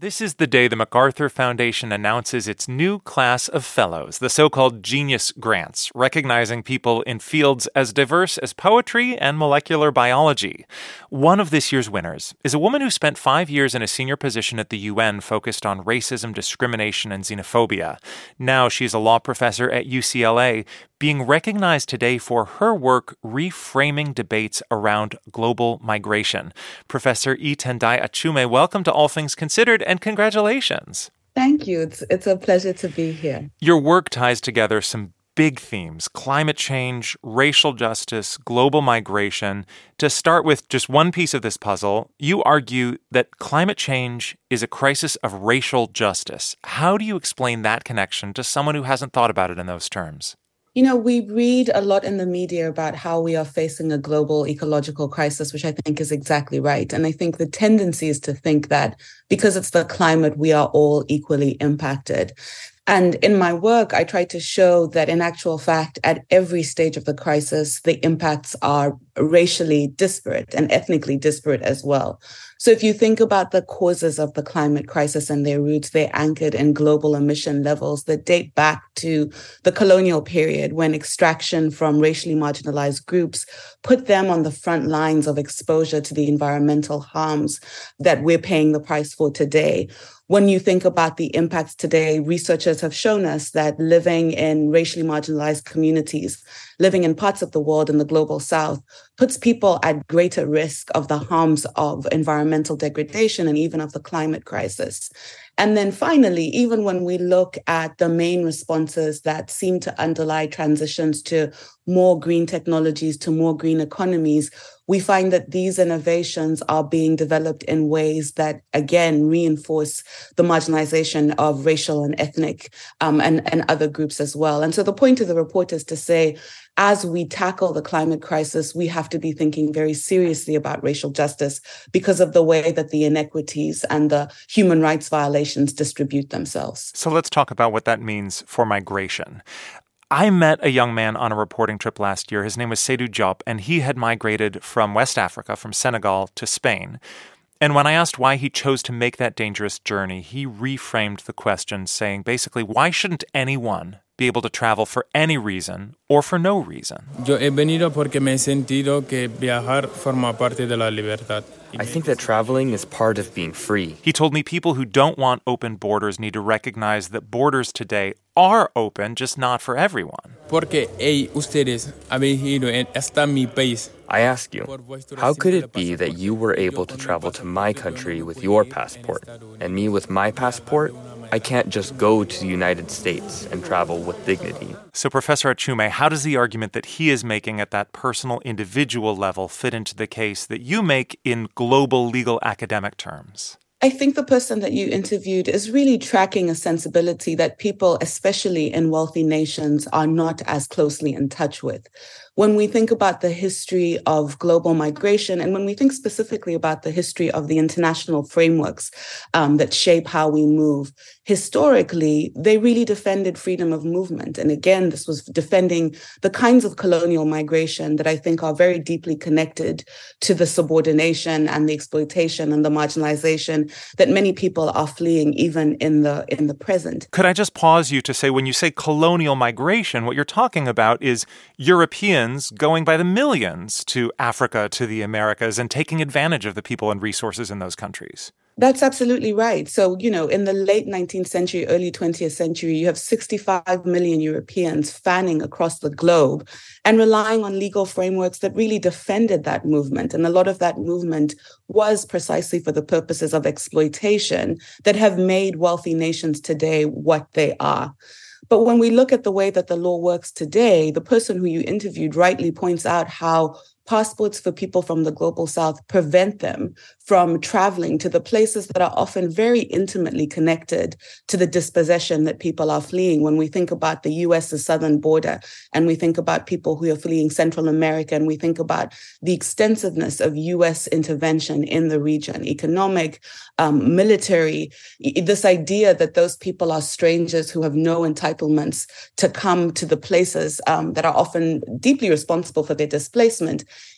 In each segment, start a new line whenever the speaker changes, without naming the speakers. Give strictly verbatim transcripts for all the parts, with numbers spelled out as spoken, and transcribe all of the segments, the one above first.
This is the day the MacArthur Foundation announces its new class of fellows, the so-called Genius Grants, recognizing people in fields as diverse as poetry and molecular biology. One of this year's winners is a woman who spent five years in a senior position at the U N focused on racism, discrimination, and xenophobia. Now she's a law professor at U C L A, being recognized today for her work reframing debates around global migration. Professor E. Tendai Achiume, welcome to All Things Considered, and congratulations.
Thank you. It's it's a pleasure to be here.
Your work ties together some big themes: climate change, racial justice, global migration. To start with just one piece of this puzzle, you argue that climate change is a crisis of racial justice. How do you explain that connection to someone who hasn't thought about it in those terms?
You know, we read a lot in the media about how we are facing a global ecological crisis, which I think is exactly right. And I think the tendency is to think that because it's the climate, we are all equally impacted. And in my work, I try to show that in actual fact, at every stage of the crisis, the impacts are racially disparate and ethnically disparate as well. So if you think about the causes of the climate crisis and their roots, they're anchored in global emission levels that date back to the colonial period, when extraction from racially marginalized groups put them on the front lines of exposure to the environmental harms that we're paying the price for today. When you think about the impacts today, researchers have shown us that living in racially marginalized communities, living in parts of the world in the global south, puts people at greater risk of the harms of environmental degradation and even of the climate crisis. And then finally, even when we look at the main responses that seem to underlie transitions to more green technologies, to more green economies, we find that these innovations are being developed in ways that, again, reinforce the marginalization of racial and ethnic um, and, and other groups as well. And so the point of the report is to say, as we tackle the climate crisis, we have to be thinking very seriously about racial justice because of the way that the inequities and the human rights violations distribute themselves.
So let's talk about what that means for migration. I met a young man on a reporting trip last year. His name was Seydou Diop, and he had migrated from West Africa, from Senegal to Spain. And when I asked why he chose to make that dangerous journey, he reframed the question, saying basically, why shouldn't anyone be able to travel for any reason or for no reason?
Yo he venido porque me he sentido que viajar forma parte de la libertad.
I think that traveling is part of being free.
He told me people who don't want open borders need to recognize that borders today are open, just not for everyone.
Porque hey, ustedes habéis ido hasta mi país.
I ask you, how could it be that you were able to travel to my country with your passport, and me with my passport? I can't just go to the United States and travel with dignity.
So, Professor Achiume, how does the argument that he is making at that personal, individual level fit into the case that you make in global legal academic terms?
I think the person that you interviewed is really tracking a sensibility that people, especially in wealthy nations, are not as closely in touch with. When we think about the history of global migration, and when we think specifically about the history of the international frameworks um, that shape how we move, historically, they really defended freedom of movement. And again, this was defending the kinds of colonial migration that I think are very deeply connected to the subordination and the exploitation and the marginalization that many people are fleeing even in the in the present.
Could I just pause you to say, when you say colonial migration, what you're talking about is Europeans going by the millions to Africa, to the Americas, and taking advantage of the people and resources in those countries.
That's absolutely right. So, you know, in the late nineteenth century, early twentieth century, you have sixty-five million Europeans fanning across the globe and relying on legal frameworks that really defended that movement. And a lot of that movement was precisely for the purposes of exploitation that have made wealthy nations today what they are. But when we look at the way that the law works today, the person who you interviewed rightly points out how passports for people from the global south prevent them from traveling to the places that are often very intimately connected to the dispossession that people are fleeing. When we think about the U S's southern border, and we think about people who are fleeing Central America, and we think about the extensiveness of U S intervention in the region, economic, um, military, this idea that those people are strangers who have no entitlements to come to the places um, that are often deeply responsible for their displacement.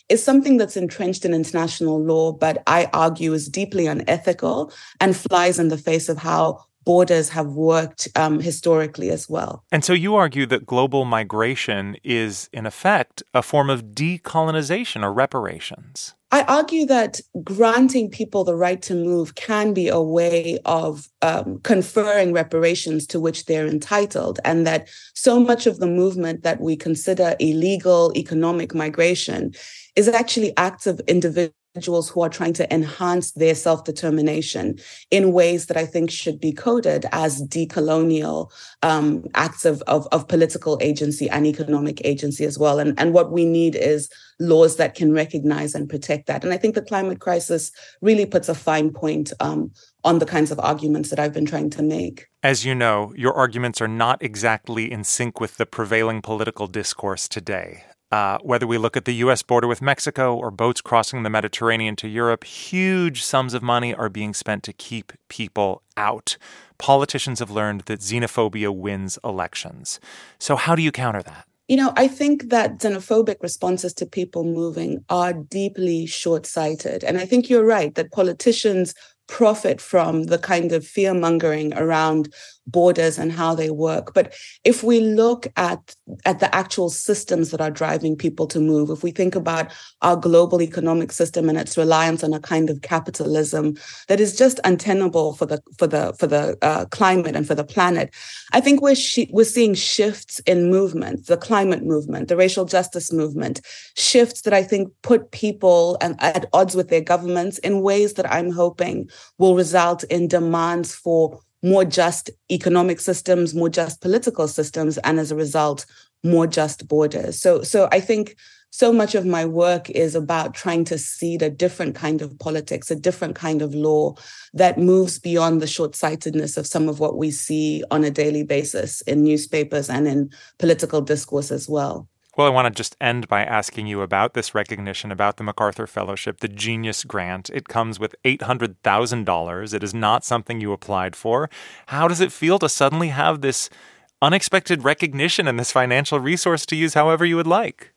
is something that's entrenched in international law, but I argue is deeply unethical and flies in the face of how borders have worked um, historically as well.
And so you argue that global migration is, in effect, a form of decolonization or reparations.
I argue that granting people the right to move can be a way of um, conferring reparations to which they're entitled, and that so much of the movement that we consider illegal economic migration is actually acts of individuals individuals who are trying to enhance their self-determination in ways that I think should be coded as decolonial um, acts of, of, of political agency and economic agency as well. And, and what we need is laws that can recognize and protect that. And I think the climate crisis really puts a fine point um, on the kinds of arguments that I've been trying to make.
As you know, your arguments are not exactly in sync with the prevailing political discourse today. Uh, whether we look at the U S border with Mexico or boats crossing the Mediterranean to Europe, huge sums of money are being spent to keep people out. Politicians have learned that xenophobia wins elections. So how do you counter that?
You know, I think that xenophobic responses to people moving are deeply short-sighted. And I think you're right that politicians profit from the kind of fear-mongering around borders and how they work. But if we look at, at the actual systems that are driving people to move, if we think about our global economic system and its reliance on a kind of capitalism that is just untenable for the for the for the uh, climate and for the planet, I think we're sh- we're seeing shifts in movement, the climate movement, the racial justice movement, shifts that I think put people and at odds with their governments in ways that I'm hoping will result in demands for more just economic systems, more just political systems, and as a result, more just borders. So, so I think so much of my work is about trying to seed a different kind of politics, a different kind of law that moves beyond the short-sightedness of some of what we see on a daily basis in newspapers and in political discourse as well.
Well, I want to just end by asking you about this recognition, about the MacArthur Fellowship, the Genius Grant. It comes with eight hundred thousand dollars. It is not something you applied for. How does it feel to suddenly have this unexpected recognition and this financial resource to use however you would like?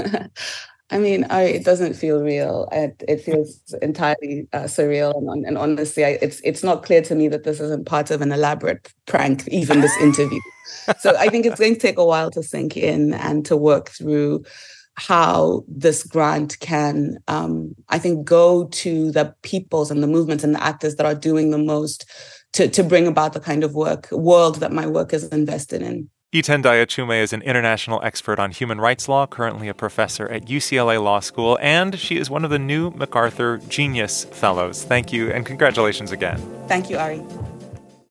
I mean, I, it doesn't feel real. It, it feels entirely uh, surreal. And, and honestly, I, it's it's not clear to me that this isn't part of an elaborate prank, even this interview. So I think it's going to take a while to sink in and to work through how this grant can, um, I think, go to the peoples and the movements and the actors that are doing the most to, to bring about the kind of work, world that my work is invested in.
Iten Diachume is an international expert on human rights law, currently a professor at U C L A Law School, and she is one of the new MacArthur Genius Fellows. Thank you, and congratulations again.
Thank you, Ari.